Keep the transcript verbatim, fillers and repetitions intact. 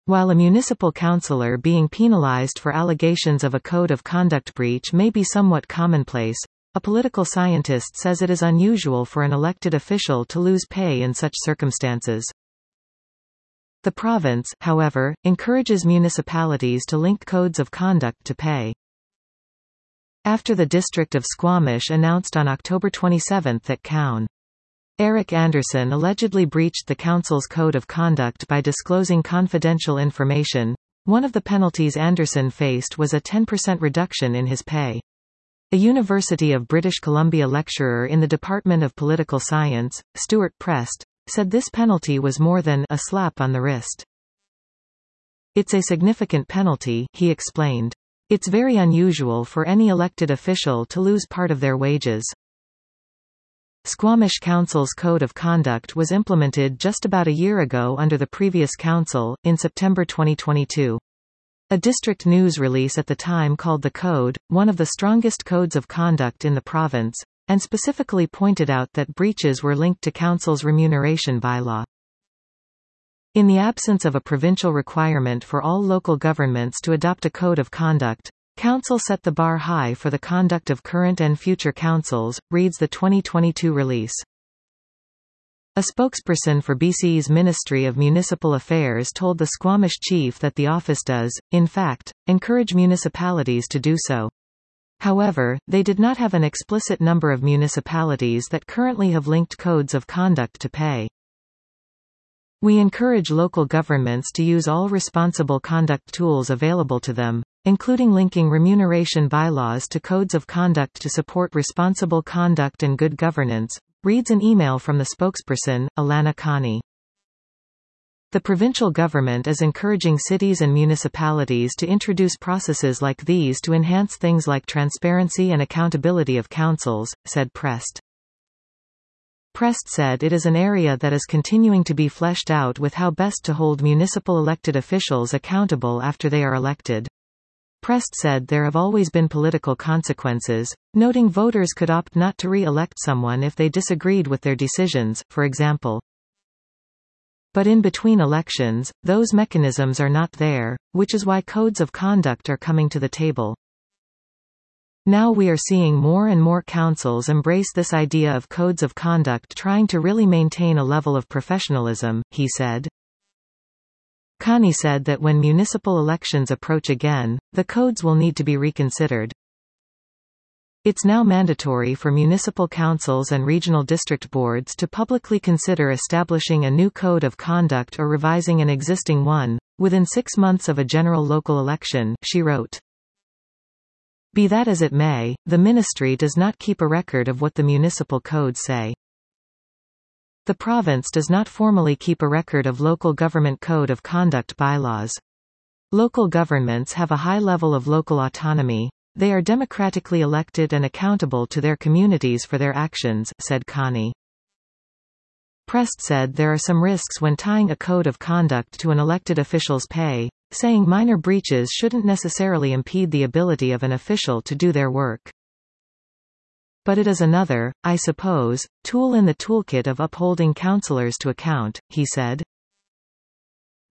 While a municipal councillor being penalized for allegations of a code of conduct breach may be somewhat commonplace, a political scientist says it is unusual for an elected official to lose pay in such circumstances. The province, however, encourages municipalities to link codes of conduct to pay. After the District of Squamish announced on October twenty-seventh that Coun. Eric Anderson allegedly breached the council's code of conduct by disclosing confidential information, one of the penalties Anderson faced was a ten percent reduction in his pay. A University of British Columbia lecturer in the Department of Political Science, Stuart Prest, said this penalty was more than a slap on the wrist. It's a significant penalty, he explained. It's very unusual for any elected official to lose part of their wages. Squamish Council's Code of Conduct was implemented just about a year ago under the previous council, in September twenty twenty-two. A district news release at the time called the code, one of the strongest codes of conduct in the province, and specifically pointed out that breaches were linked to council's remuneration bylaw. In the absence of a provincial requirement for all local governments to adopt a code of conduct, council set the bar high for the conduct of current and future councils, reads the twenty twenty-two release. A spokesperson for B C's Ministry of Municipal Affairs told the Squamish chief that the office does, in fact, encourage municipalities to do so. However, they did not have an explicit number of municipalities that currently have linked codes of conduct to pay. We encourage local governments to use all responsible conduct tools available to them, including linking remuneration bylaws to codes of conduct to support responsible conduct and good governance, reads an email from the spokesperson, Alana Connie. The provincial government is encouraging cities and municipalities to introduce processes like these to enhance things like transparency and accountability of councils, said Prest. Prest said it is an area that is continuing to be fleshed out with how best to hold municipal elected officials accountable after they are elected. Prest said there have always been political consequences, noting voters could opt not to re-elect someone if they disagreed with their decisions, for example. But in between elections, those mechanisms are not there, which is why codes of conduct are coming to the table. Now we are seeing more and more councils embrace this idea of codes of conduct, trying to really maintain a level of professionalism, he said. Connie said that when municipal elections approach again, the codes will need to be reconsidered. It's now mandatory for municipal councils and regional district boards to publicly consider establishing a new code of conduct or revising an existing one, within six months of a general local election, she wrote. Be that as it may, the ministry does not keep a record of what the municipal codes say. The province does not formally keep a record of local government code of conduct bylaws. Local governments have a high level of local autonomy. They are democratically elected and accountable to their communities for their actions, said Connie. Prest said there are some risks when tying a code of conduct to an elected official's pay, saying minor breaches shouldn't necessarily impede the ability of an official to do their work. But it is another, I suppose, tool in the toolkit of upholding councillors to account, he said.